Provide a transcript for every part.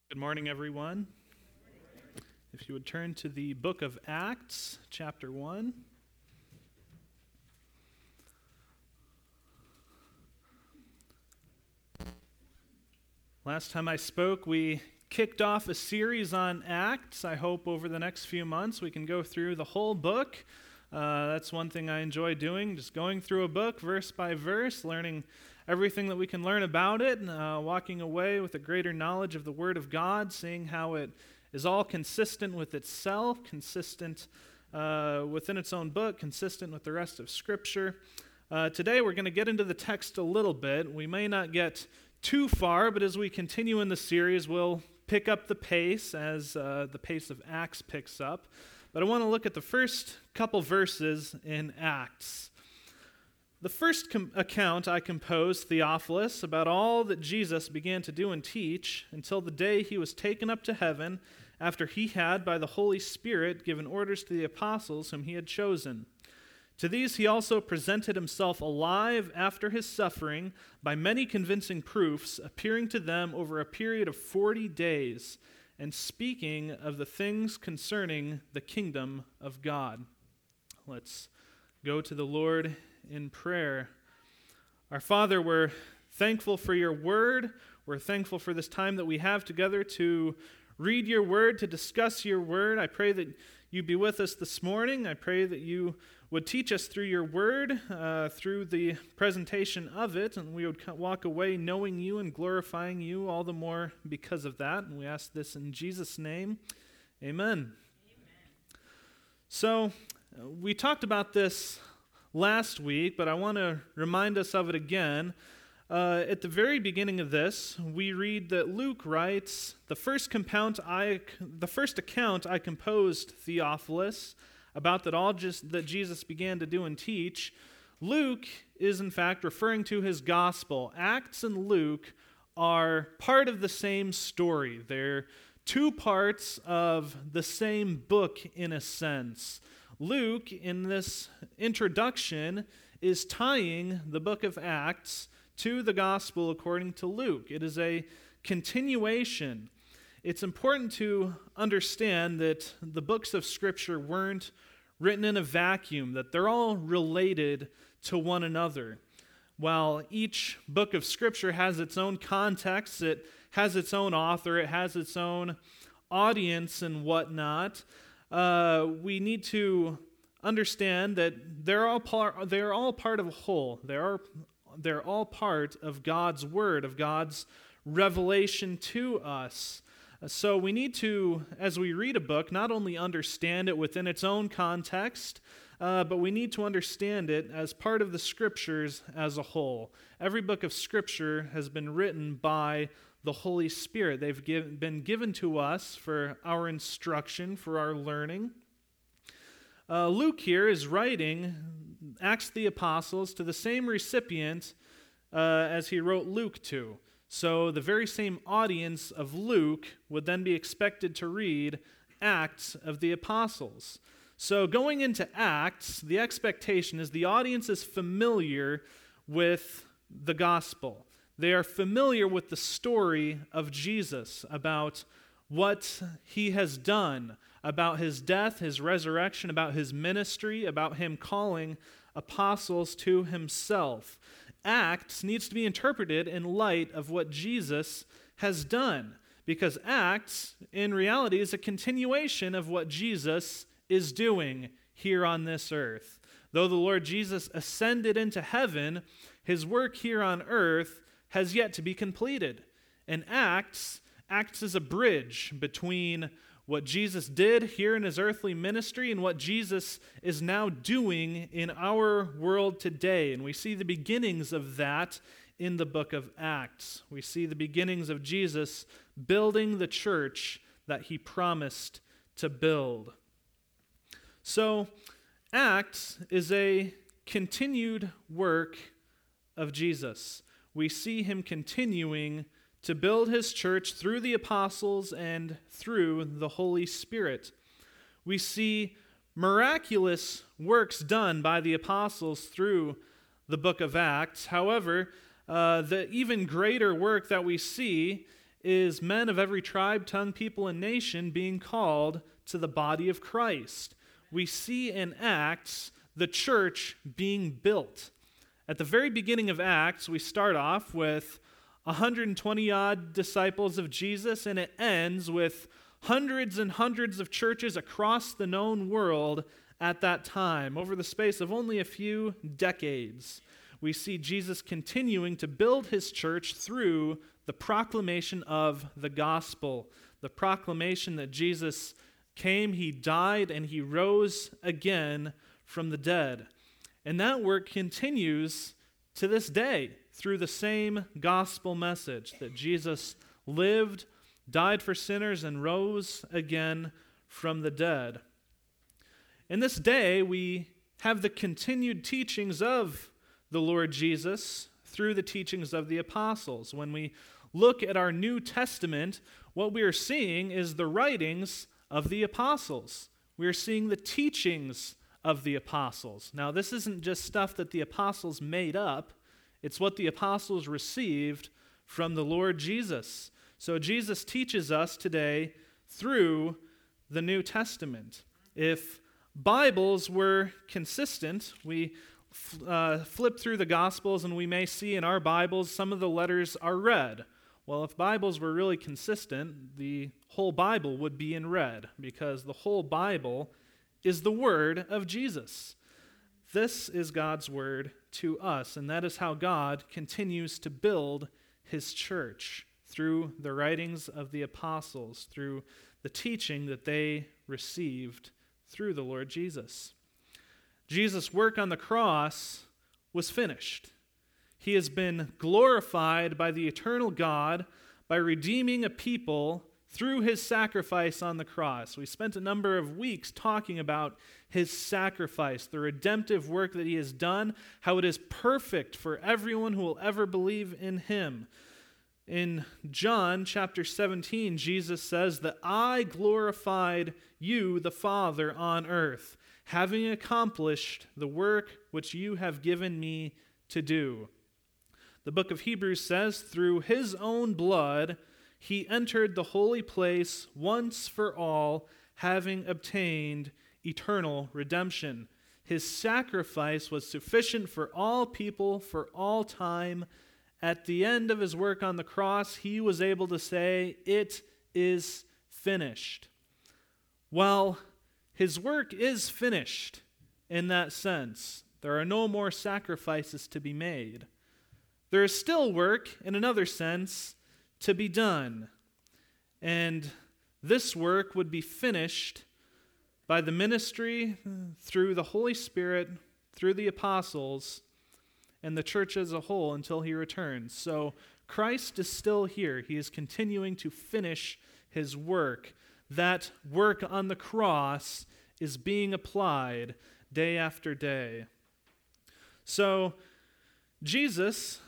Good morning, everyone. If you would turn to the book of Acts, chapter 1. Last time I spoke, we kicked off a series on Acts. I hope over the next few months we can go through the whole book. That's one thing I enjoy doing, just going through a book verse by verse, learning everything that we can learn about it, and walking away with a greater knowledge of the Word of God, seeing how it is all consistent with itself, consistent within its own book, consistent with the rest of Scripture. Today we're going to get into the text a little bit. We may not get too far, but as we continue in the series, we'll pick up the pace as the pace of Acts picks up. But I want to look at the first couple verses in Acts. The first account I composed, Theophilus, about all that Jesus began to do and teach until the day he was taken up to heaven, after he had, by the Holy Spirit, given orders to the apostles whom he had chosen. To these he also presented himself alive after his suffering by many convincing proofs, appearing to them over a period of 40 days, and speaking of the things concerning the kingdom of God. Let's go to the Lord in prayer. Our Father, we're thankful for your word. We're thankful for this time that we have together to read your word, to discuss your word. I pray that you be with us this morning. I pray that you would teach us through your word, through the presentation of it, and we would walk away knowing you and glorifying you all the more because of that. And we ask this in Jesus' name. Amen. So, we talked about this last week, but I want to remind us of it again. At the very beginning of this, we read that Luke writes, the first account I composed, Theophilus, about that Jesus began to do and teach. Luke is in fact referring to his gospel. Acts and Luke are part of the same story. They're two parts of the same book in a sense. Luke, in this introduction, is tying the book of Acts to the gospel according to Luke. It is a continuation. It's important to understand that the books of Scripture weren't written in a vacuum, that they're all related to one another. While each book of Scripture has its own context, it has its own author, it has its own audience and whatnot, we need to understand that they're all part of a whole. They're all part of God's word, of God's revelation to us. So we need to, as we read a book, not only understand it within its own context, but we need to understand it as part of the Scriptures as a whole. Every book of Scripture has been written by the Holy Spirit. They've been given to us for our instruction, for our learning. Luke here is writing Acts of the Apostles to the same recipient as he wrote Luke to. So the very same audience of Luke would then be expected to read Acts of the Apostles. So going into Acts, the expectation is the audience is familiar with the gospel. They are familiar with the story of Jesus, about what he has done, about his death, his resurrection, about his ministry, about him calling apostles to himself. Acts needs to be interpreted in light of what Jesus has done, because Acts, in reality, is a continuation of what Jesus is doing here on this earth. Though the Lord Jesus ascended into heaven, his work here on earth has yet to be completed. And Acts acts as a bridge between what Jesus did here in his earthly ministry and what Jesus is now doing in our world today. And we see the beginnings of that in the book of Acts. We see the beginnings of Jesus building the church that he promised to build. So, Acts is a continued work of Jesus. We see him continuing to build his church through the apostles and through the Holy Spirit. We see miraculous works done by the apostles through the book of Acts. However, the even greater work that we see is men of every tribe, tongue, people, and nation being called to the body of Christ. We see in Acts the church being built. At the very beginning of Acts, we start off with 120-odd disciples of Jesus, and it ends with hundreds and hundreds of churches across the known world at that time. Over the space of only a few decades, we see Jesus continuing to build his church through the proclamation of the gospel, the proclamation that Jesus came, he died, and he rose again from the dead. And that work continues to this day through the same gospel message that Jesus lived, died for sinners, and rose again from the dead. In this day, we have the continued teachings of the Lord Jesus through the teachings of the apostles. When we look at our New Testament, what we are seeing is the writings of the apostles. We are seeing the teachings of the apostles. Now, this isn't just stuff that the apostles made up. It's what the apostles received from the Lord Jesus. So Jesus teaches us today through the New Testament. If Bibles were consistent, we flip through the Gospels and we may see in our Bibles some of the letters are red. Well, if Bibles were really consistent, the whole Bible would be in red because the whole Bible is the word of Jesus. This is God's word to us, and that is how God continues to build his church through the writings of the apostles, through the teaching that they received through the Lord Jesus. Jesus' work on the cross was finished. He has been glorified by the eternal God by redeeming a people through his sacrifice on the cross. We spent a number of weeks talking about his sacrifice, the redemptive work that he has done, how it is perfect for everyone who will ever believe in him. In John chapter 17, Jesus says that I glorified you, the Father, on earth, having accomplished the work which you have given me to do. The book of Hebrews says, through his own blood, he entered the holy place once for all, having obtained eternal redemption. His sacrifice was sufficient for all people, for all time. At the end of his work on the cross, he was able to say, it is finished. Well, his work is finished in that sense. There are no more sacrifices to be made. There is still work, in another sense, to be done. And this work would be finished by the ministry through the Holy Spirit, through the apostles, and the church as a whole until he returns. So Christ is still here. He is continuing to finish his work. That work on the cross is being applied day after day. So Jesus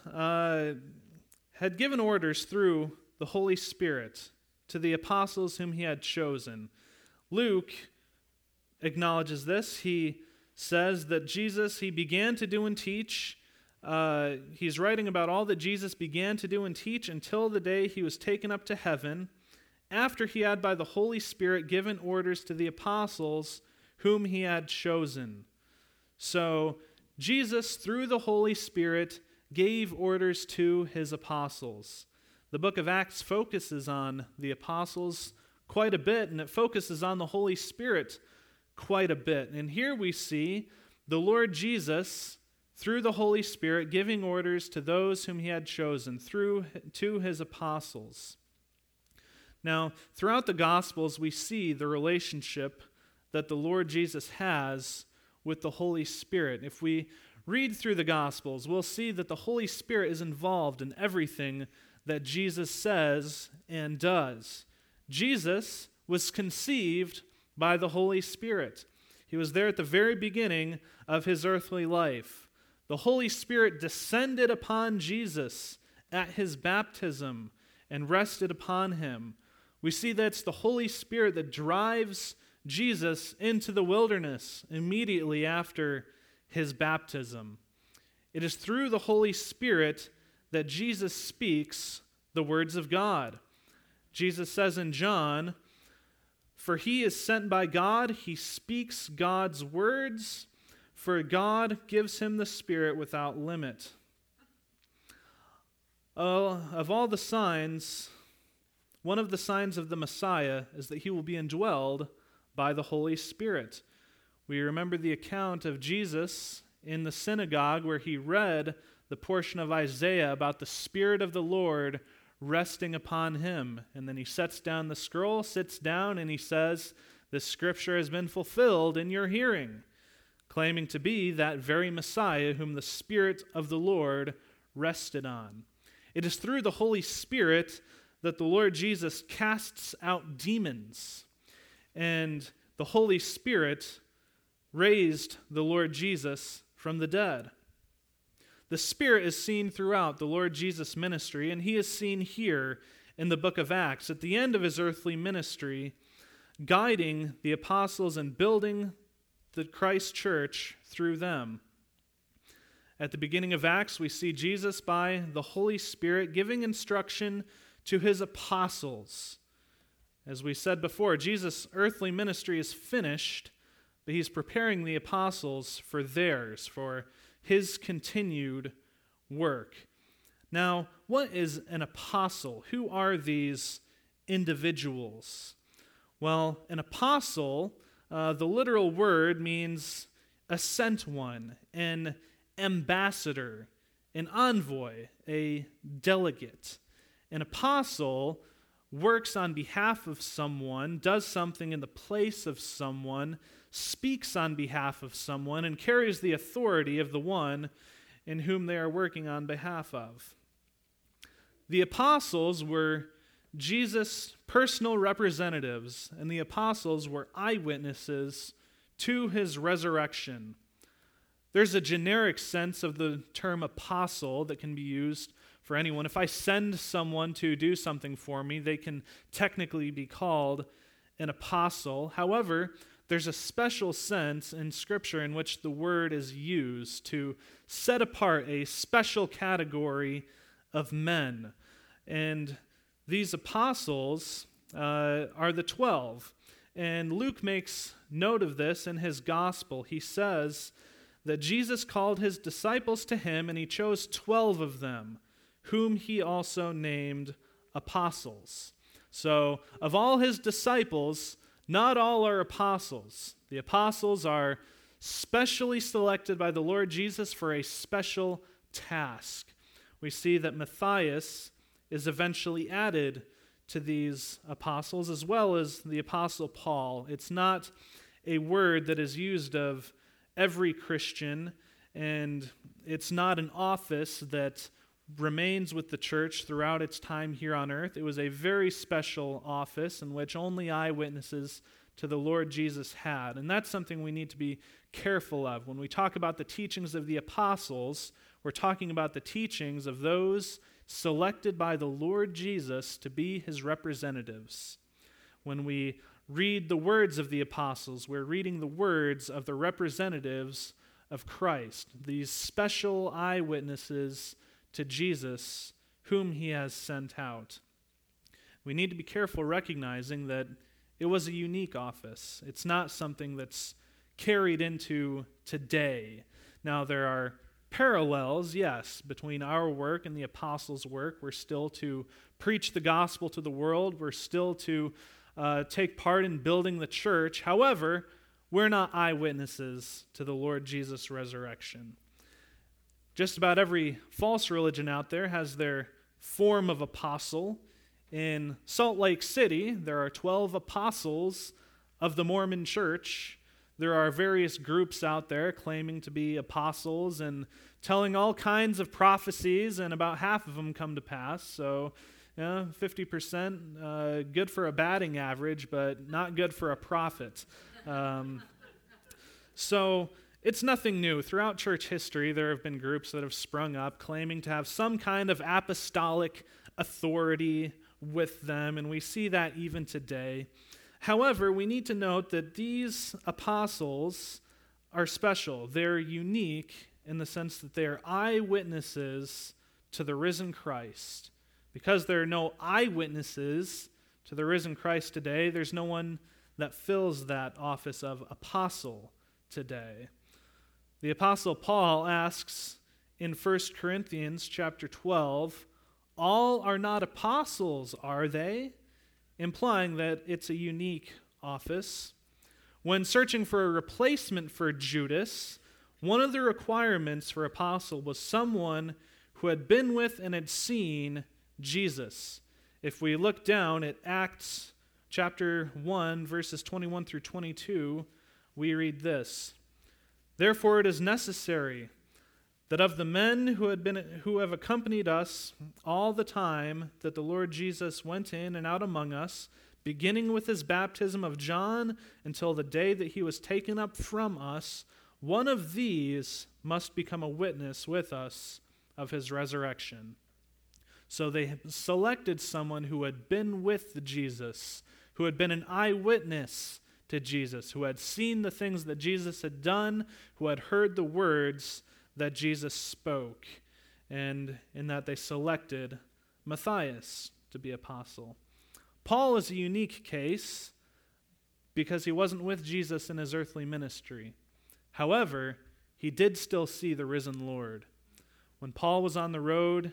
had given orders through the Holy Spirit to the apostles whom he had chosen. Luke acknowledges this. He says that Jesus, he began to do and teach. He's writing about all that Jesus began to do and teach until the day he was taken up to heaven, after he had by the Holy Spirit given orders to the apostles whom he had chosen. So Jesus, through the Holy Spirit, gave orders to his apostles. The book of Acts focuses on the apostles quite a bit, and it focuses on the Holy Spirit quite a bit. And here we see the Lord Jesus, through the Holy Spirit, giving orders to those whom he had chosen, to his apostles. Now, throughout the Gospels, we see the relationship that the Lord Jesus has with the Holy Spirit. If we read through the Gospels, we'll see that the Holy Spirit is involved in everything that Jesus says and does. Jesus was conceived by the Holy Spirit. He was there at the very beginning of his earthly life. The Holy Spirit descended upon Jesus at his baptism and rested upon him. We see that it's the Holy Spirit that drives Jesus into the wilderness immediately after his baptism. It is through the Holy Spirit that Jesus speaks the words of God. Jesus says in John, "For he is sent by God, he speaks God's words, for God gives him the Spirit without limit." Of all the signs, one of the signs of the Messiah is that he will be indwelled by the Holy Spirit. We remember the account of Jesus in the synagogue where he read the portion of Isaiah about the Spirit of the Lord resting upon him. And then he sets down the scroll, sits down, and he says, "This scripture has been fulfilled in your hearing," claiming to be that very Messiah whom the Spirit of the Lord rested on. It is through the Holy Spirit that the Lord Jesus casts out demons, and the Holy Spirit raised the Lord Jesus from the dead. The Spirit is seen throughout the Lord Jesus' ministry, and he is seen here in the book of Acts at the end of his earthly ministry, guiding the apostles and building the Christ church through them. At the beginning of Acts, we see Jesus by the Holy Spirit giving instruction to his apostles. As we said before, Jesus' earthly ministry is finished, but he's preparing the apostles for theirs, for his continued work. Now, what is an apostle? Who are these individuals? Well, an apostle, the literal word means a sent one, an ambassador, an envoy, a delegate. An apostle works on behalf of someone, does something in the place of someone, speaks on behalf of someone, and carries the authority of the one in whom they are working on behalf of. The apostles were Jesus' personal representatives, and the apostles were eyewitnesses to his resurrection. There's a generic sense of the term apostle that can be used for anyone. If I send someone to do something for me, they can technically be called an apostle. However, there's a special sense in Scripture in which the word is used to set apart a special category of men. And these apostles are the 12. And Luke makes note of this in his gospel. He says that Jesus called his disciples to him, and he chose 12 of them, whom he also named apostles. So, of all his disciples, not all are apostles. The apostles are specially selected by the Lord Jesus for a special task. We see that Matthias is eventually added to these apostles, as well as the apostle Paul. It's not a word that is used of every Christian, and it's not an office that remains with the church throughout its time here on earth. It was a very special office in which only eyewitnesses to the Lord Jesus had. And that's something we need to be careful of. When we talk about the teachings of the apostles, we're talking about the teachings of those selected by the Lord Jesus to be his representatives. When we read the words of the apostles, we're reading the words of the representatives of Christ, these special eyewitnesses to Jesus, whom he has sent out. We need to be careful recognizing that it was a unique office. It's not something that's carried into today. Now, there are parallels, yes, between our work and the apostles' work. We're still to preach the gospel to the world. We're still to take part in building the church. However, we're not eyewitnesses to the Lord Jesus' resurrection. Just about every false religion out there has their form of apostle. In Salt Lake City, there are 12 apostles of the Mormon Church. There are various groups out there claiming to be apostles and telling all kinds of prophecies, and about half of them come to pass. So, 50%, good for a batting average, but not good for a prophet. So, it's nothing new. Throughout church history, there have been groups that have sprung up claiming to have some kind of apostolic authority with them, and we see that even today. However, we need to note that these apostles are special. They're unique in the sense that they are eyewitnesses to the risen Christ. Because there are no eyewitnesses to the risen Christ today. There's no one that fills that office of apostle today. The Apostle Paul asks in 1 Corinthians chapter 12, all are not apostles, are they? Implying that it's a unique office. When searching for a replacement for Judas, one of the requirements for apostle was someone who had been with and had seen Jesus. If we look down at Acts chapter 1, verses 21 through 22, we read this. Therefore it is necessary that of the men who have accompanied us all the time that the Lord Jesus went in and out among us, beginning with his baptism of John until the day that he was taken up from us, one of these must become a witness with us of his resurrection. So they selected someone who had been with Jesus, who had been an eyewitness to Jesus, who had seen the things that Jesus had done, who had heard the words that Jesus spoke, and in that they selected Matthias to be apostle. Paul is a unique case because he wasn't with Jesus in his earthly ministry. However, he did still see the risen Lord. When Paul was on the road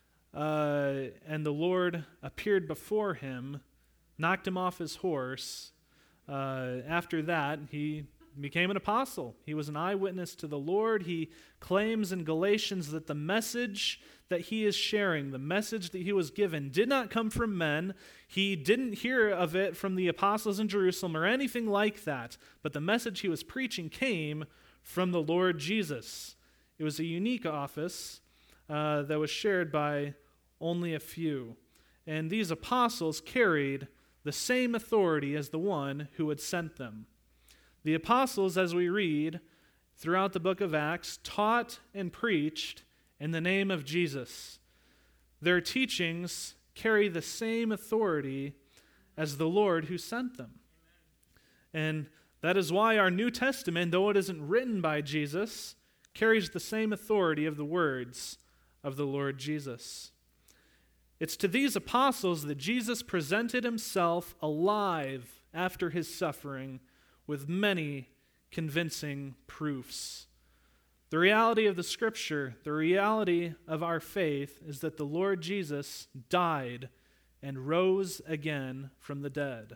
and the Lord appeared before him, knocked him off his horse, after that, he became an apostle. He was an eyewitness to the Lord. He claims in Galatians that the message that he is sharing, the message that he was given, did not come from men. He didn't hear of it from the apostles in Jerusalem or anything like that, but the message he was preaching came from the Lord Jesus. It was a unique office that was shared by only a few. And these apostles carried the same authority as the one who had sent them. The apostles, as we read throughout the book of Acts, taught and preached in the name of Jesus. Their teachings carry the same authority as the Lord who sent them. And that is why our New Testament, though it isn't written by Jesus, carries the same authority of the words of the Lord Jesus. It's to these apostles that Jesus presented himself alive after his suffering with many convincing proofs. The reality of the Scripture, the reality of our faith, is that the Lord Jesus died and rose again from the dead.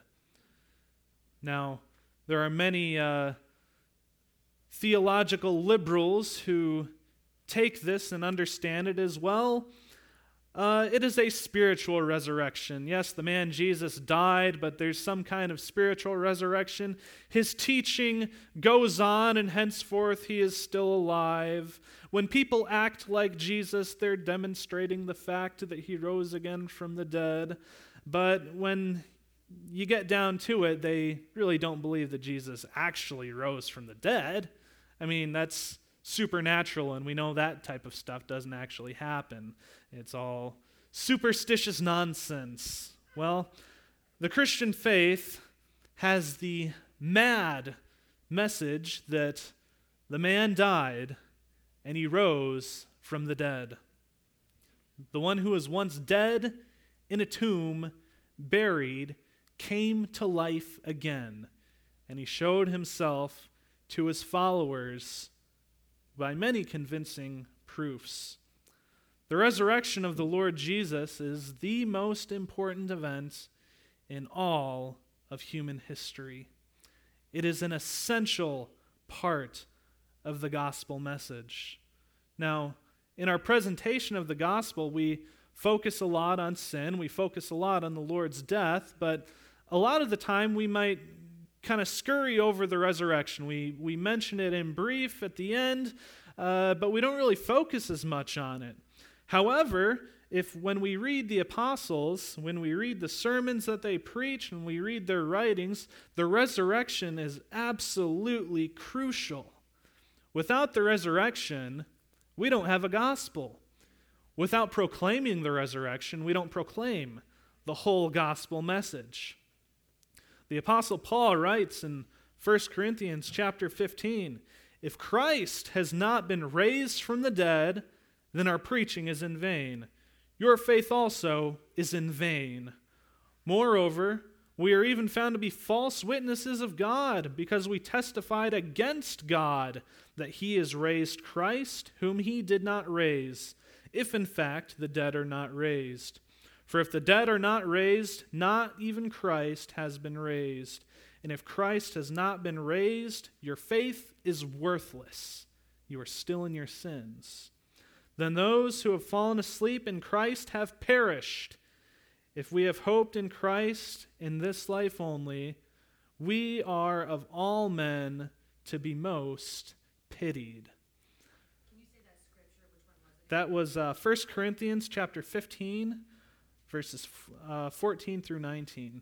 Now, there are many theological liberals who take this and understand it as well. It is a spiritual resurrection. Yes, the man Jesus died, but there's some kind of spiritual resurrection. His teaching goes on, and henceforth he is still alive. When people act like Jesus, they're demonstrating the fact that he rose again from the dead. But when you get down to it, they really don't believe that Jesus actually rose from the dead. I mean, that's supernatural, and we know that type of stuff doesn't actually happen. It's all superstitious nonsense. Well, the Christian faith has the mad message that the man died and he rose from the dead. The one who was once dead in a tomb, buried, came to life again, and he showed himself to his followers by many convincing proofs. The resurrection of the Lord Jesus is the most important event in all of human history. It is an essential part of the gospel message. Now, in our presentation of the gospel, we focus a lot on sin, we focus a lot on the Lord's death, but a lot of the time we might kind of scurry over the resurrection. We mention it in brief at the end, but we don't really focus as much on it. However, when we read the apostles, when we read the sermons that they preach, and we read their writings, the resurrection is absolutely crucial. Without the resurrection, we don't have a gospel. Without proclaiming the resurrection, we don't proclaim the whole gospel message. The Apostle Paul writes in 1 Corinthians chapter 15, "If Christ has not been raised from the dead, then our preaching is in vain. Your faith also is in vain. Moreover, we are even found to be false witnesses of God, because we testified against God that he has raised Christ, whom he did not raise, if in fact the dead are not raised. For if the dead are not raised, not even Christ has been raised. And if Christ has not been raised, your faith is worthless. You are still in your sins. Then those who have fallen asleep in Christ have perished. If we have hoped in Christ in this life only, we are of all men to be most pitied. Can you say that scripture? Which one was it? That was 1 Corinthians chapter 15, verses 14 through 19.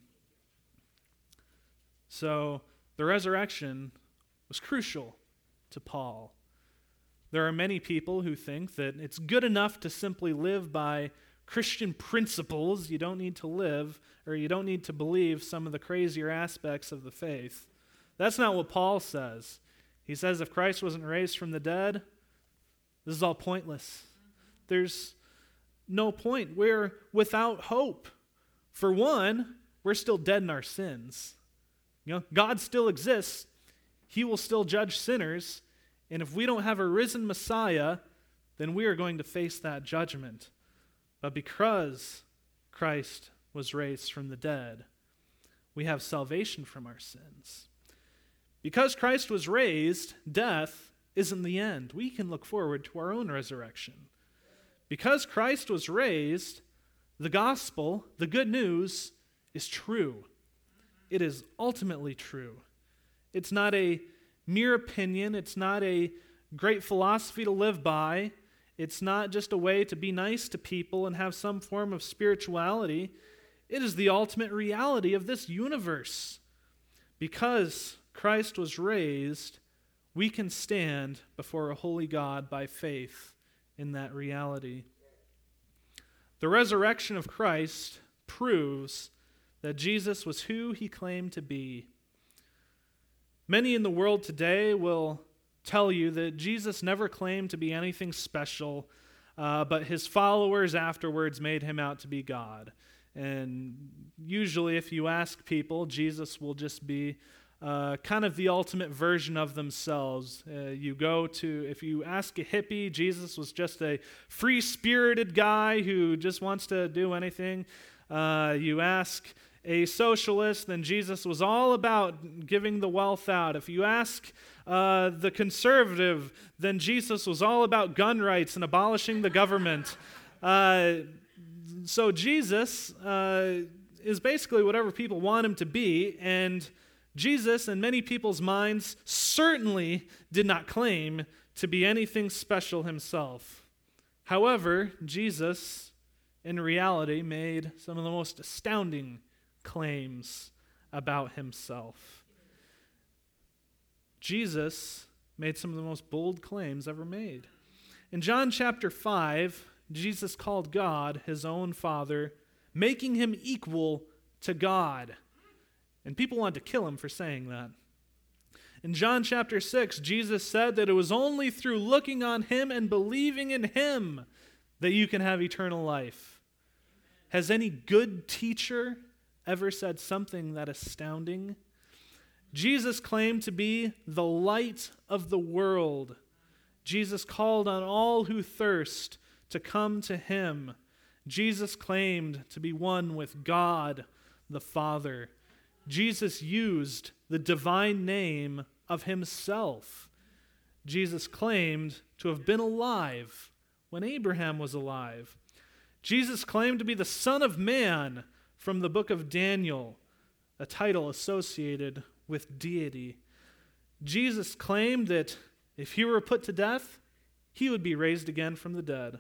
So the resurrection was crucial to Paul. There are many people who think that it's good enough to simply live by Christian principles. You don't need to live, or you don't need to believe some of the crazier aspects of the faith. That's not what Paul says. He says if Christ wasn't raised from the dead, this is all pointless. There's no point. We're without hope. For one, we're still dead in our sins. God still exists. He will still judge sinners. And if we don't have a risen Messiah, then we are going to face that judgment. But because Christ was raised from the dead, we have salvation from our sins. Because Christ was raised, death isn't the end. We can look forward to our own resurrection. Because Christ was raised, the gospel, the good news, is true. It is ultimately true. It's not a mere opinion. It's not a great philosophy to live by. It's not just a way to be nice to people and have some form of spirituality. It is the ultimate reality of this universe. Because Christ was raised, we can stand before a holy God by faith in that reality. The resurrection of Christ proves that Jesus was who he claimed to be. Many in the world today will tell you that Jesus never claimed to be anything special, but his followers afterwards made him out to be God. And usually if you ask people, Jesus will just be kind of the ultimate version of themselves. If you ask a hippie, Jesus was just a free-spirited guy who just wants to do anything. You ask a socialist, then Jesus was all about giving the wealth out. If you ask the conservative, then Jesus was all about gun rights and abolishing the government. So Jesus is basically whatever people want him to be, and Jesus, in many people's minds, certainly did not claim to be anything special himself. However, Jesus, in reality, made some of the most astounding claims about himself. Jesus made some of the most bold claims ever made. In John chapter 5, Jesus called God his own Father, making him equal to God. And people wanted to kill him for saying that. In John chapter 6, Jesus said that it was only through looking on him and believing in him that you can have eternal life. Has any good teacher ever said something that astounding? Jesus claimed to be the light of the world. Jesus called on all who thirst to come to him. Jesus claimed to be one with God the Father. Jesus used the divine name of himself. Jesus claimed to have been alive when Abraham was alive. Jesus claimed to be the Son of Man from the book of Daniel, a title associated with deity. Jesus claimed that if he were put to death, he would be raised again from the dead.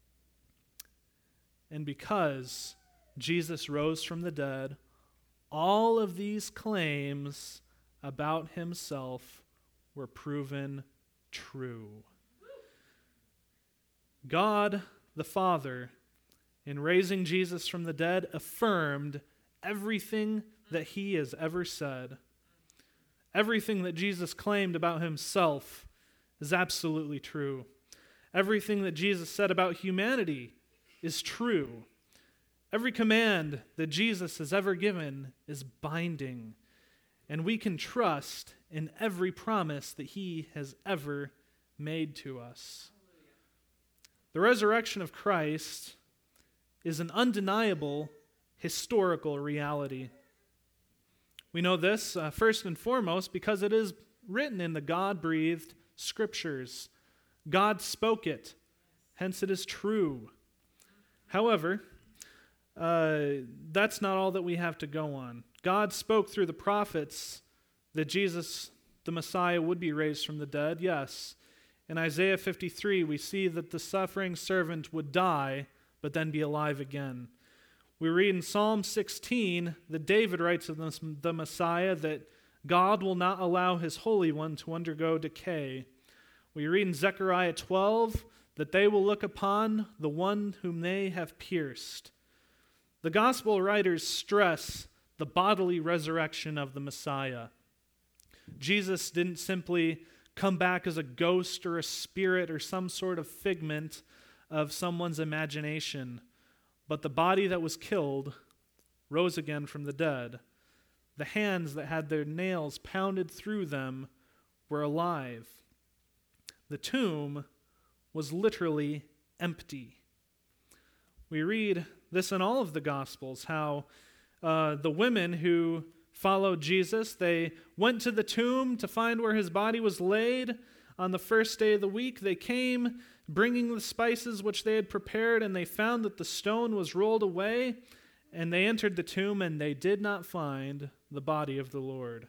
And because Jesus rose from the dead, all of these claims about himself were proven true. God the Father, in raising Jesus from the dead, affirmed everything that he has ever said. Everything that Jesus claimed about himself is absolutely true. Everything that Jesus said about humanity is true. Every command that Jesus has ever given is binding, and we can trust in every promise that he has ever made to us. The resurrection of Christ is an undeniable historical reality. We know this first and foremost because it is written in the God-breathed Scriptures. God spoke it, hence it is true. However, that's not all that we have to go on. God spoke through the prophets that Jesus, the Messiah, would be raised from the dead, yes. In Isaiah 53, we see that the suffering servant would die, but then be alive again. We read in Psalm 16 that David writes of the Messiah that God will not allow his Holy One to undergo decay. We read in Zechariah 12 that they will look upon the one whom they have pierced. The gospel writers stress the bodily resurrection of the Messiah. Jesus didn't simply come back as a ghost or a spirit or some sort of figment of someone's imagination, but the body that was killed rose again from the dead. The hands that had their nails pounded through them were alive. The tomb was literally empty. We read this in all of the Gospels, how the women who followed Jesus, they went to the tomb to find where his body was laid. On the first day of the week, they came bringing the spices which they had prepared, and they found that the stone was rolled away, and they entered the tomb, and they did not find the body of the Lord.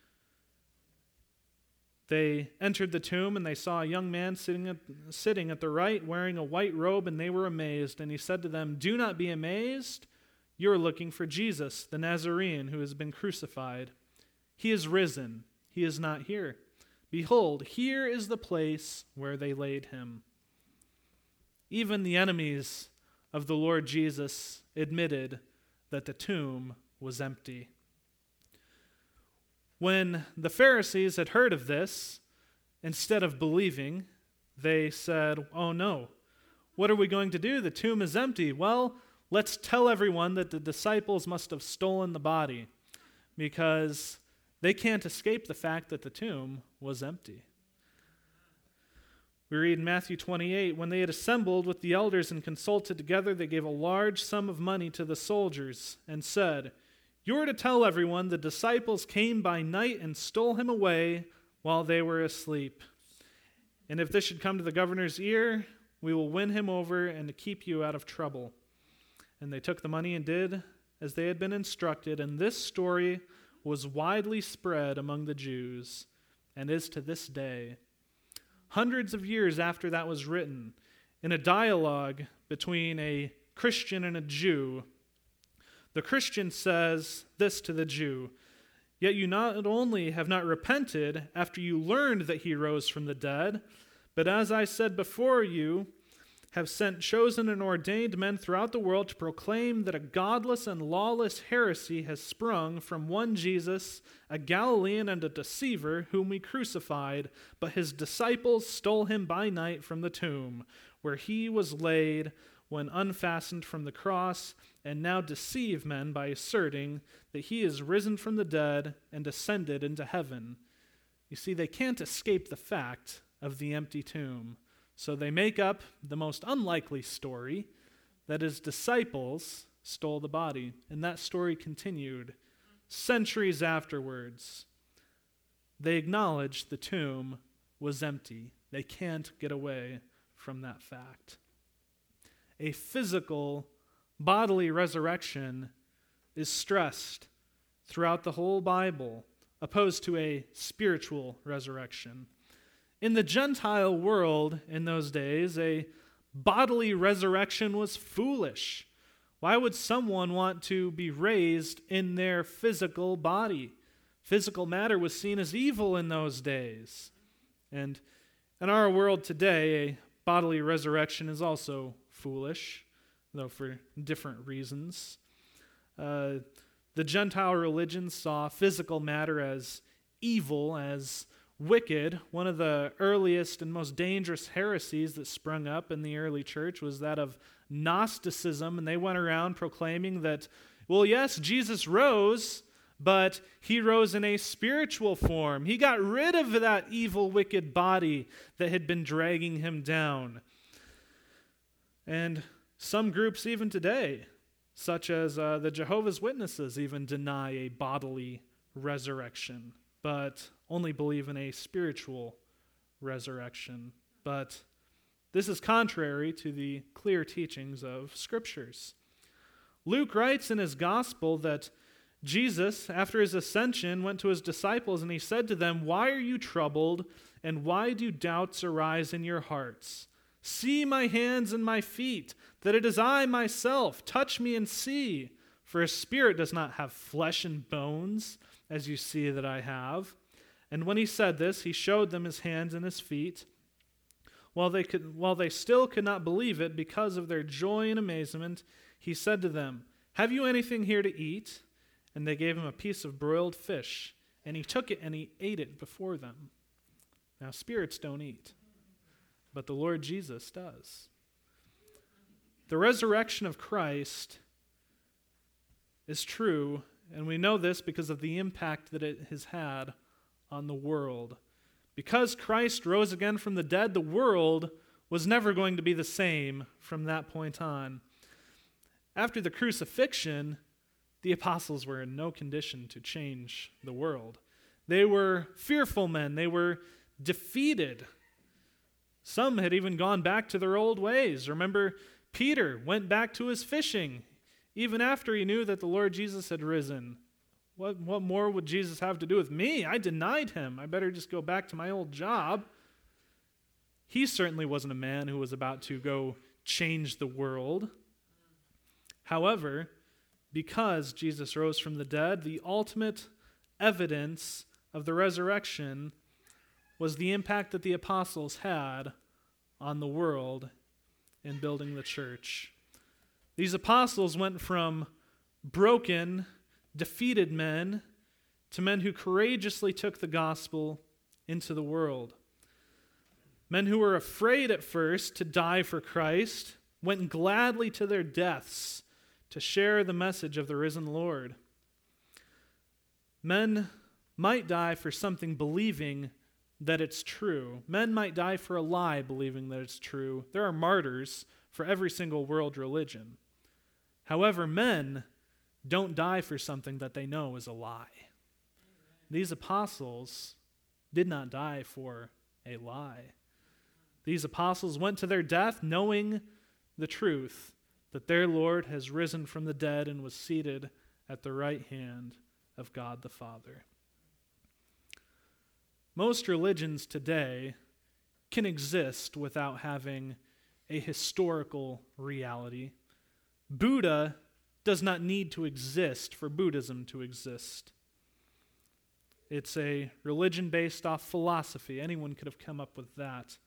They entered the tomb, and they saw a young man sitting at the right, wearing a white robe, and they were amazed. And he said to them, "Do not be amazed. You are looking for Jesus, the Nazarene, who has been crucified. He is risen. He is not here. Behold, here is the place where they laid him." Even the enemies of the Lord Jesus admitted that the tomb was empty. When the Pharisees had heard of this, instead of believing, they said, "Oh no, what are we going to do? The tomb is empty." Well, let's tell everyone that the disciples must have stolen the body, because they can't escape the fact that the tomb was empty. We read in Matthew 28, when they had assembled with the elders and consulted together, they gave a large sum of money to the soldiers and said, "You are to tell everyone the disciples came by night and stole him away while they were asleep. And if this should come to the governor's ear, we will win him over and to keep you out of trouble." And they took the money and did as they had been instructed, and this story was widely spread among the Jews and is to this day. Hundreds of years after that was written, in a dialogue between a Christian and a Jew, the Christian says this to the Jew, "Yet you not only have not repented after you learned that he rose from the dead, but as I said before, you have sent chosen and ordained men throughout the world to proclaim that a godless and lawless heresy has sprung from one Jesus, a Galilean and a deceiver, whom we crucified, but his disciples stole him by night from the tomb, where he was laid when unfastened from the cross, and now deceive men by asserting that he is risen from the dead and ascended into heaven." You see, they can't escape the fact of the empty tomb. So they make up the most unlikely story, that his disciples stole the body. And that story continued centuries afterwards. They acknowledged the tomb was empty. They can't get away from that fact. A physical, bodily resurrection is stressed throughout the whole Bible, opposed to a spiritual resurrection. In the Gentile world in those days, a bodily resurrection was foolish. Why would someone want to be raised in their physical body? Physical matter was seen as evil in those days. And in our world today, a bodily resurrection is also foolish, though for different reasons. The Gentile religions saw physical matter as evil, as wicked. One of the earliest and most dangerous heresies that sprung up in the early church was that of Gnosticism, and they went around proclaiming that, well, yes, Jesus rose, but he rose in a spiritual form. He got rid of that evil, wicked body that had been dragging him down. And some groups even today, such as the Jehovah's Witnesses, even deny a bodily resurrection, but only believe in a spiritual resurrection. But this is contrary to the clear teachings of Scriptures. Luke writes in his gospel that Jesus, after his ascension, went to his disciples and he said to them, "Why are you troubled, and why do doubts arise in your hearts? See my hands and my feet, that it is I myself. Touch me and see. For a spirit does not have flesh and bones, as you see that I have." And when he said this, he showed them his hands and his feet. While they still could not believe it because of their joy and amazement, he said to them, "Have you anything here to eat?" And they gave him a piece of broiled fish, and he took it and he ate it before them. Now, spirits don't eat, but the Lord Jesus does. The resurrection of Christ is true, and we know this because of the impact that it has had on the world. Because Christ rose again from the dead, the world was never going to be the same from that point on. After the crucifixion, the apostles were in no condition to change the world. They were fearful men. They were defeated. Some had even gone back to their old ways. Remember, Peter went back to his fishing, even after he knew that the Lord Jesus had risen. What more would Jesus have to do with me? I denied him. I better just go back to my old job. He certainly wasn't a man who was about to go change the world. However, because Jesus rose from the dead, the ultimate evidence of the resurrection was the impact that the apostles had on the world in building the church. These apostles went from broken, defeated men to men who courageously took the gospel into the world. Men who were afraid at first to die for Christ went gladly to their deaths to share the message of the risen Lord. Men might die for something believing that it's true. Men might die for a lie believing that it's true. There are martyrs for every single world religion. However, men don't die for something that they know is a lie. These apostles did not die for a lie. These apostles went to their death knowing the truth that their Lord has risen from the dead and was seated at the right hand of God the Father. Most religions today can exist without having a historical reality. Buddha does not need to exist for Buddhism to exist. It's a religion based off philosophy. Anyone could have come up with that.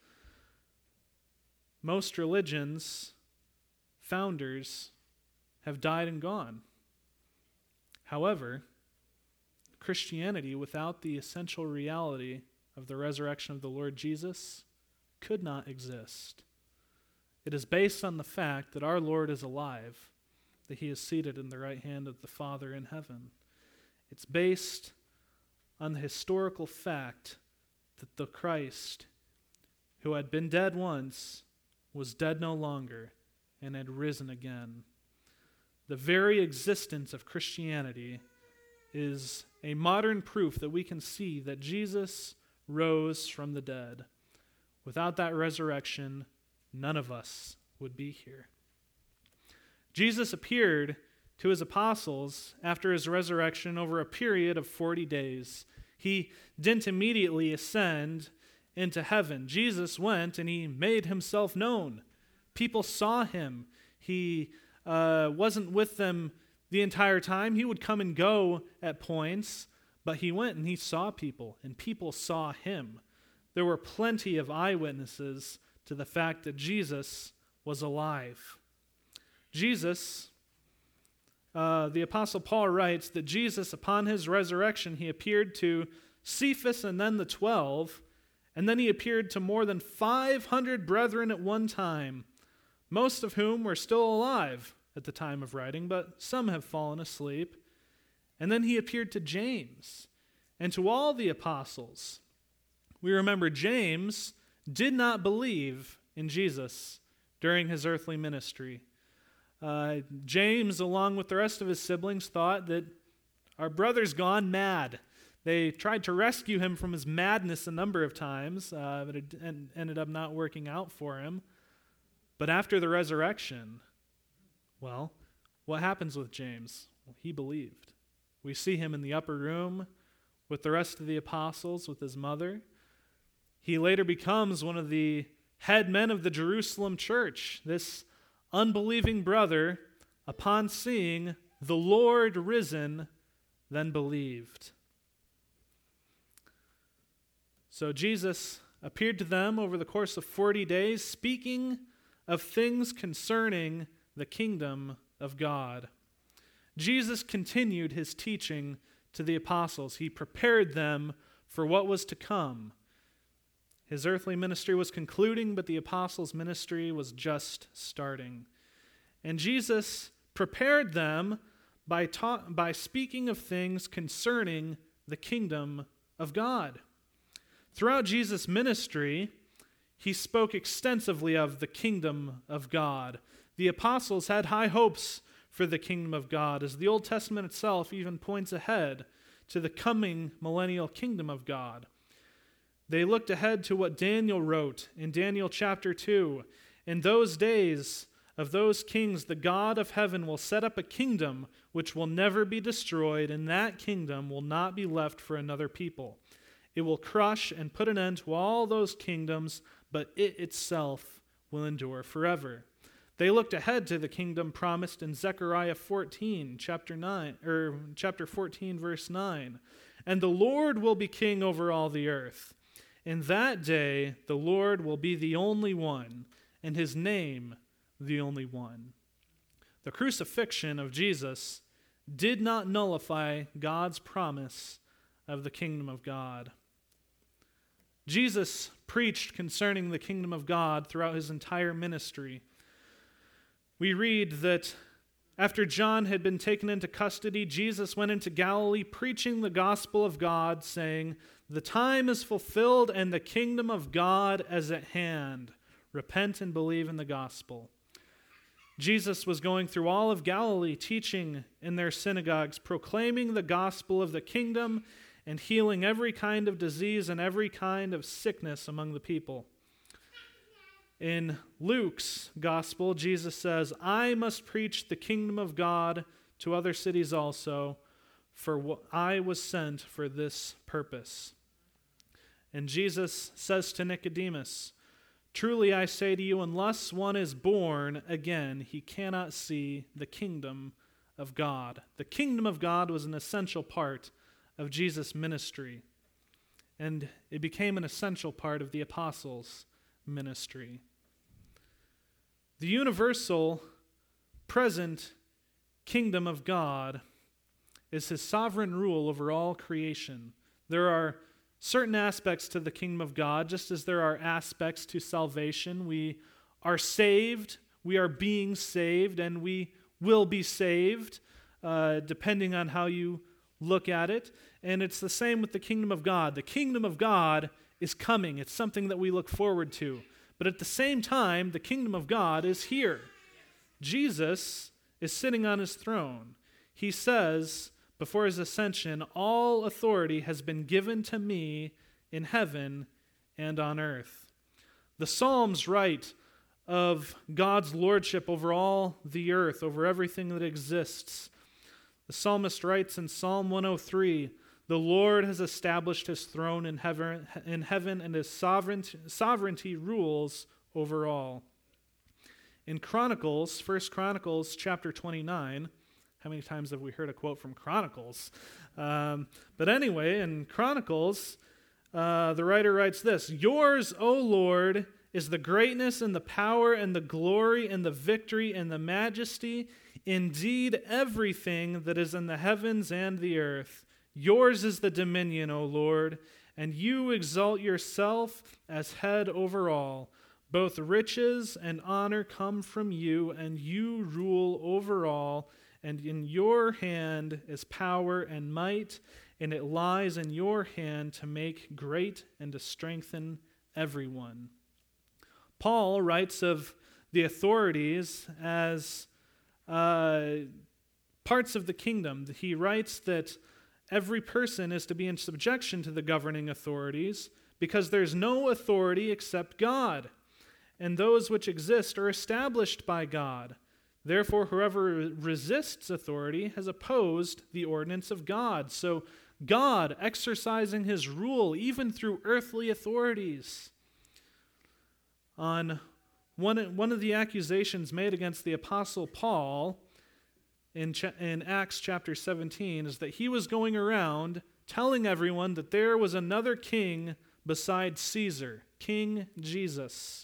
Most religions' founders have died and gone. However, Christianity, without the essential reality of the resurrection of the Lord Jesus, could not exist. It is based on the fact that our Lord is alive, that he is seated in the right hand of the Father in heaven. It's based on the historical fact that the Christ, who had been dead once, was dead no longer and had risen again. The very existence of Christianity is a modern proof that we can see that Jesus rose from the dead. Without that resurrection, none of us would be here. Jesus appeared to his apostles after his resurrection over a period of 40 days. He didn't immediately ascend into heaven. Jesus went and he made himself known. People saw him. He wasn't with them the entire time. He would come and go at points, but he went and he saw people, and people saw him. There were plenty of eyewitnesses to the fact that Jesus was alive. Jesus, the Apostle Paul writes that Jesus, upon his resurrection, he appeared to Cephas and then the 12, and then he appeared to more than 500 brethren at one time, most of whom were still alive at the time of writing, but some have fallen asleep. And then he appeared to James and to all the apostles. We remember James did not believe in Jesus during his earthly ministry. James, along with the rest of his siblings, thought that our brother's gone mad. They tried to rescue him from his madness a number of times, but it ended up not working out for him. But after the resurrection, well, what happens with James? Well, he believed. We see him in the upper room with the rest of the apostles, with his mother. He later becomes one of the head men of the Jerusalem church. This unbelieving brother, upon seeing the Lord risen, then believed. So Jesus appeared to them over the course of 40 days, speaking of things concerning the kingdom of God. Jesus continued his teaching to the apostles. He prepared them for what was to come. His earthly ministry was concluding, but the apostles' ministry was just starting. And Jesus prepared them by speaking of things concerning the kingdom of God. Throughout Jesus' ministry, he spoke extensively of the kingdom of God. The apostles had high hopes for the kingdom of God, as the Old Testament itself even points ahead to the coming millennial kingdom of God. They looked ahead to what Daniel wrote in Daniel chapter 2. In those days of those kings, the God of heaven will set up a kingdom which will never be destroyed, and that kingdom will not be left for another people. It will crush and put an end to all those kingdoms, but it itself will endure forever. They looked ahead to the kingdom promised in Zechariah 14, chapter 14, verse 9. And the Lord will be king over all the earth. In that day, the Lord will be the only one, and his name the only one. The crucifixion of Jesus did not nullify God's promise of the kingdom of God. Jesus preached concerning the kingdom of God throughout his entire ministry. We read that after John had been taken into custody, Jesus went into Galilee preaching the gospel of God, saying, "The time is fulfilled and the kingdom of God is at hand. Repent and believe in the gospel." Jesus was going through all of Galilee, teaching in their synagogues, proclaiming the gospel of the kingdom and healing every kind of disease and every kind of sickness among the people. In Luke's gospel, Jesus says, "I must preach the kingdom of God to other cities also, for I was sent for this purpose." And Jesus says to Nicodemus, "Truly I say to you, unless one is born again, he cannot see the kingdom of God." The kingdom of God was an essential part of Jesus' ministry, and it became an essential part of the apostles' ministry. The universal, present kingdom of God is his sovereign rule over all creation. There are certain aspects to the kingdom of God, just as there are aspects to salvation. We are saved, we are being saved, and we will be saved, depending on how you look at it. And it's the same with the kingdom of God. The kingdom of God is coming. It's something that we look forward to. But at the same time, the kingdom of God is here. Jesus is sitting on his throne. He says, before his ascension, "All authority has been given to me in heaven and on earth." The Psalms write of God's lordship over all the earth, over everything that exists. The psalmist writes in Psalm 103, "The Lord has established his throne in heaven, and his sovereignty rules over all." In Chronicles, 1 Chronicles chapter 29, how many times have we heard a quote from Chronicles? But anyway, in Chronicles, the writer writes this, "Yours, O Lord, is the greatness and the power and the glory and the victory and the majesty. Indeed, everything that is in the heavens and the earth, Yours is the dominion, O Lord, and you exalt yourself as head over all. Both riches and honor come from you, and you rule over all, and in your hand is power and might, and it lies in your hand to make great and to strengthen everyone. Paul writes of the authorities as parts of the kingdom. He writes that every person is to be in subjection to the governing authorities because there's no authority except God, and those which exist are established by God. Therefore, whoever resists authority has opposed the ordinance of God. So God exercising his rule even through earthly authorities. On one of the accusations made against the Apostle Paul in Acts chapter 17 is that he was going around telling everyone that there was another king besides Caesar, King Jesus.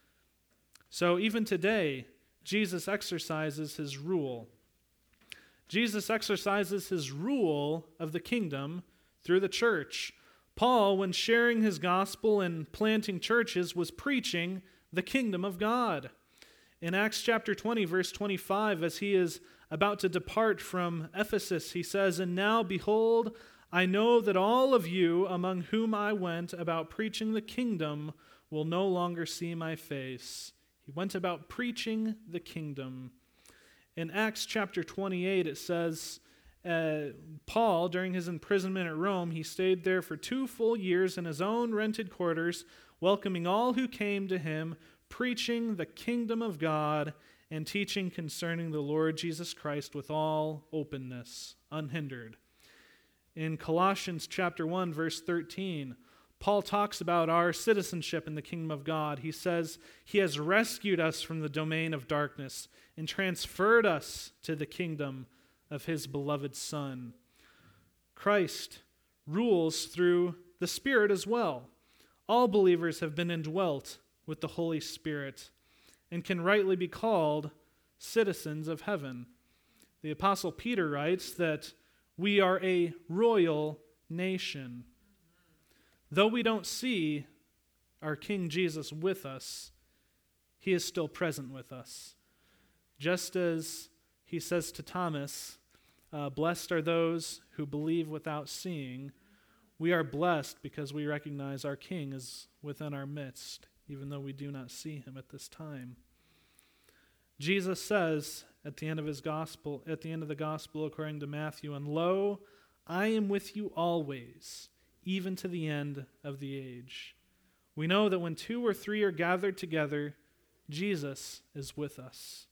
So even today, Jesus exercises his rule. Jesus exercises his rule of the kingdom through the church. Paul, when sharing his gospel and planting churches, was preaching the kingdom of God. In Acts chapter 20, verse 25, as he is about to depart from Ephesus, he says, "And now, behold, I know that all of you among whom I went about preaching the kingdom will no longer see my face." He went about preaching the kingdom. In Acts chapter 28, it says, Paul, during his imprisonment at Rome, he stayed there for 2 full years in his own rented quarters, welcoming all who came to him, preaching the kingdom of God and teaching concerning the Lord Jesus Christ with all openness, unhindered. In Colossians chapter 1, verse 13, Paul talks about our citizenship in the kingdom of God. He says, he has rescued us from the domain of darkness and transferred us to the kingdom of his beloved Son. Christ rules through the Spirit as well. All believers have been indwelt with the Holy Spirit and can rightly be called citizens of heaven. The Apostle Peter writes that we are a royal nation. Though we don't see our King Jesus with us, he is still present with us. Just as he says to Thomas, blessed are those who believe without seeing, we are blessed because we recognize our King is within our midst, even though we do not see him at this time. Jesus says at the end of his gospel, at the end of the gospel according to Matthew, "And lo, I am with you always, even to the end of the age." We know that when 2 or 3 are gathered together, Jesus is with us.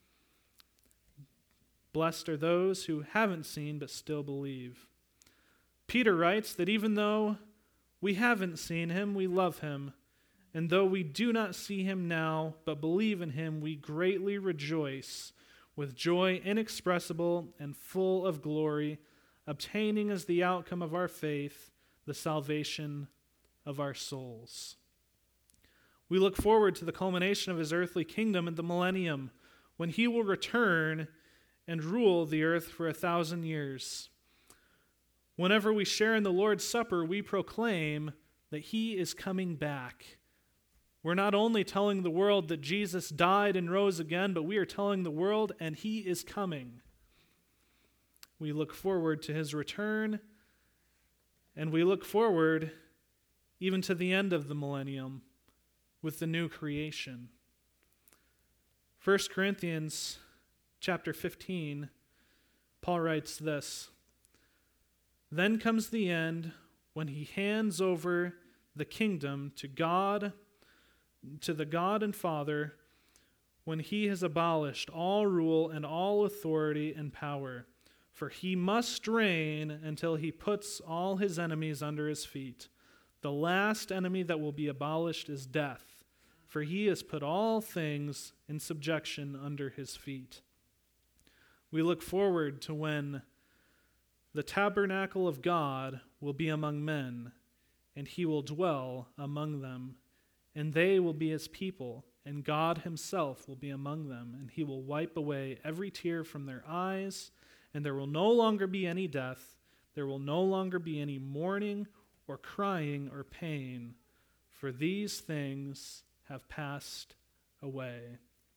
Blessed are those who haven't seen but still believe. Peter writes that even though we haven't seen him, we love him. And though we do not see him now, but believe in him, we greatly rejoice with joy inexpressible and full of glory, obtaining as the outcome of our faith the salvation of our souls. We look forward to the culmination of his earthly kingdom in the millennium, when he will return and rule the earth for 1,000 years. Whenever we share in the Lord's Supper, we proclaim that he is coming back. We're not only telling the world that Jesus died and rose again, but we are telling the world, and he is coming. We look forward to his return, and we look forward even to the end of the millennium with the new creation. 1 Corinthians chapter 15, Paul writes this, "Then comes the end when he hands over the kingdom to God, to the God and Father, when he has abolished all rule and all authority and power. For he must reign until he puts all his enemies under his feet. The last enemy that will be abolished is death, for he has put all things in subjection under his feet." We look forward to when the tabernacle of God will be among men, and he will dwell among them, and they will be his people, and God himself will be among them, and he will wipe away every tear from their eyes, and there will no longer be any death. there will no longer be any mourning or crying or pain, for these things have passed away.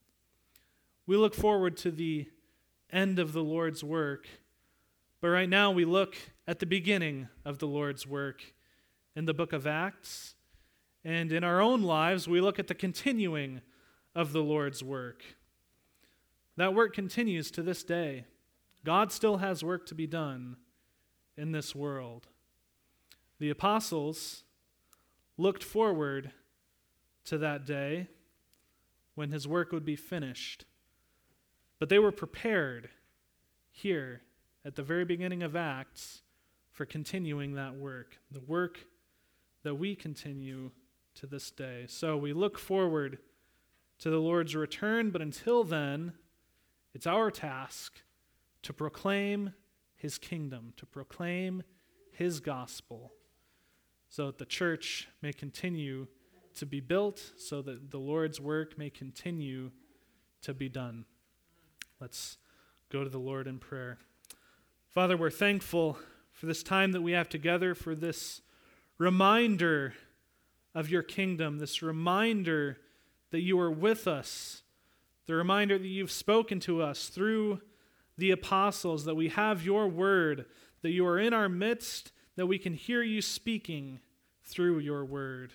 We look forward to the end of the Lord's work, but right now we look at the beginning of the Lord's work in the book of Acts, and in our own lives we look at the continuing of the Lord's work. That work continues to this day. God still has work to be done in this world. The apostles looked forward to that day when his work would be finished. But they were prepared here at the very beginning of Acts for continuing that work, the work that we continue to this day. So we look forward to the Lord's return, but until then, it's our task to proclaim his kingdom, to proclaim his gospel, so that the church may continue to be built, so that the Lord's work may continue to be done. Let's go to the Lord in prayer. Father, we're thankful for this time that we have together, for this reminder of your kingdom, this reminder that you are with us, the reminder that you've spoken to us through the apostles, that we have your word, that you are in our midst, that we can hear you speaking through your word.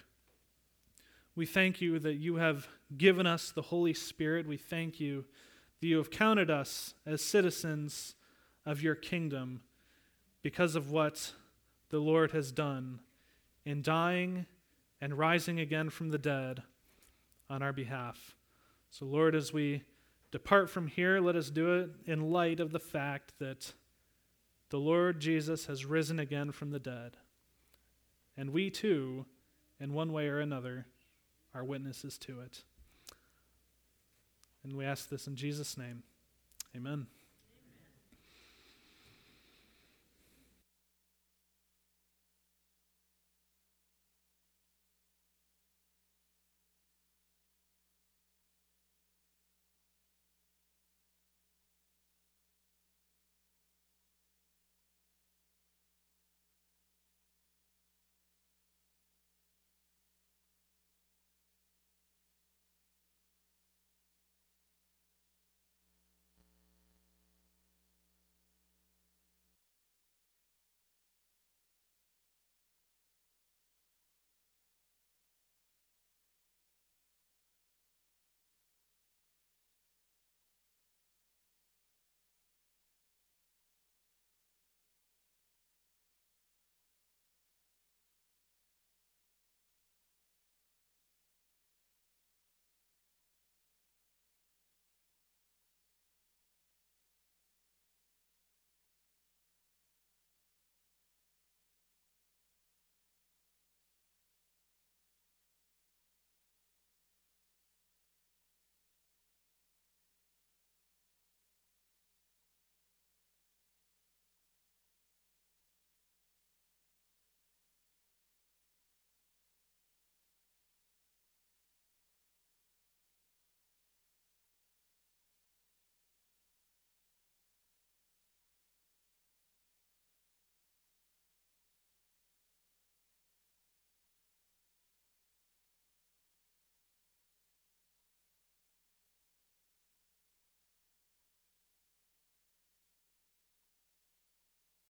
We thank you that you have given us the Holy Spirit. We thank you that you have counted us as citizens of your kingdom because of what the Lord has done in dying and rising again from the dead on our behalf. So, Lord, as we depart from here, let us do it in light of the fact that the Lord Jesus has risen again from the dead. And we too, in one way or another, are witnesses to it. And we ask this in Jesus' name. Amen.